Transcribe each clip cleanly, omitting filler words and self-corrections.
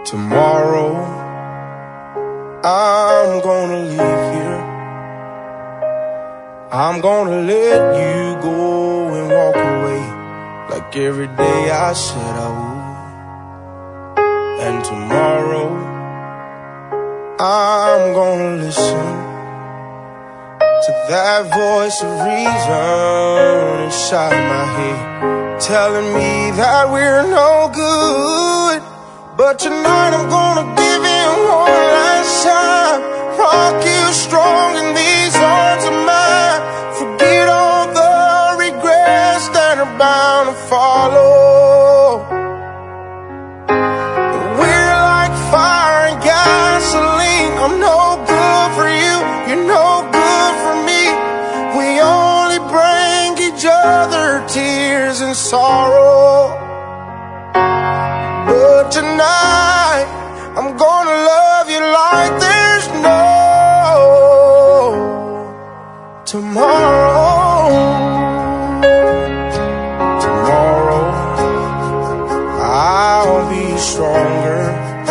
Tomorrow, I'm gonna leave here. I'm gonna let you go and walk away like every day I said I would. And tomorrow, I'm gonna listen to that voice of reason inside my head, telling me that we're no good. But tonight I'm gonna give in one last time, rock you strong in these arms of mine. Forget all the regrets that are bound to follow. We're like fire and gasoline. I'm no good for you, you're no good for me. We only bring each other tears and sorrow. But tonight, I'm gonna love you like there's no tomorrow. Tomorrow, I'll be stronger.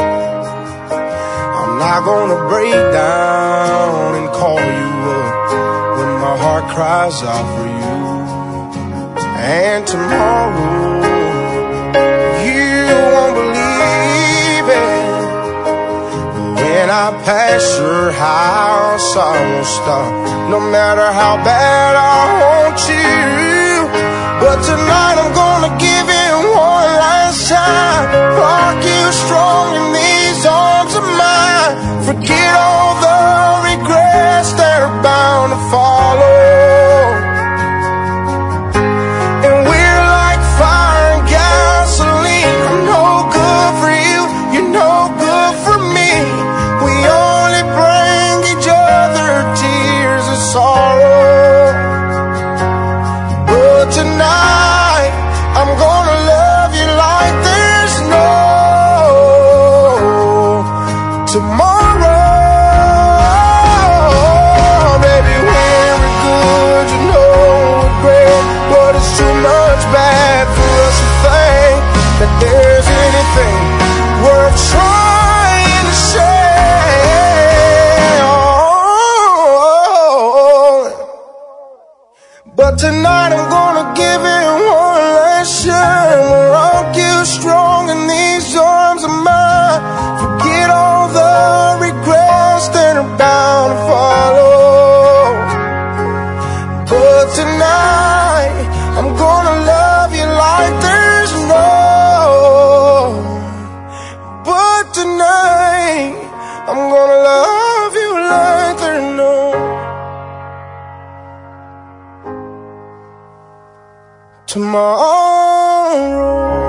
I'm not gonna break down and call you up when my heart cries out for you. And tomorrow, when I pass your house, I won't stop, no matter how bad I want you. But tonight I'm gonna give in one last time, rock you strong in these arms of mine. Forget all the regrets that are bound to follow. And we're like fire and gasoline. I'm no good for you, you're no good for me. We only bring each other tears and sorrow. But tonight, I'm gonna love you like there's no tomorrow. Baby, when we're good, you know we're great. But it's too much bad for us to think that there's anything worth trying to say. But tonight I'm gonna give it one last shine, rock you strong in these arms of mine. Forget all the regrets that are bound to follow. But tonight I'm gonna love you like there's no. But tonight I'm gonna love you like there's no tomorrow.